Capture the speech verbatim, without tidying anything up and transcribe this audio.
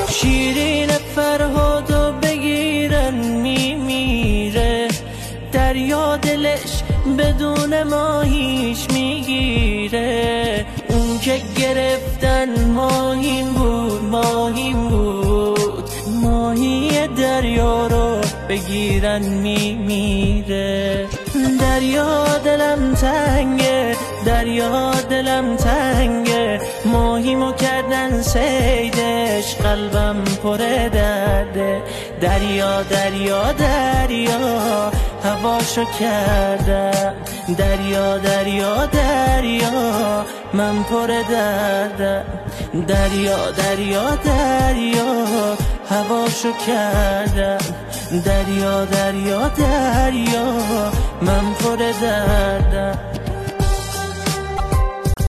شیرین فرهادو بگیرن میمیره، دریا دلش بدون ماهیش میگیره. اون که گرفتن ماهیم بود ماهیم بود، ماهی دریا رو بگیرن میمیره. دریا دلم تنگه، دریا دلم تنگه، ماهیمو کردن سیدش، قلبم پر درده. دریا دریا دریا هواشو کردم، دریا دریا دریا من پر دردم. دریا دریا دریا هواشو کردم، دریا دریا دریا من پر دردم.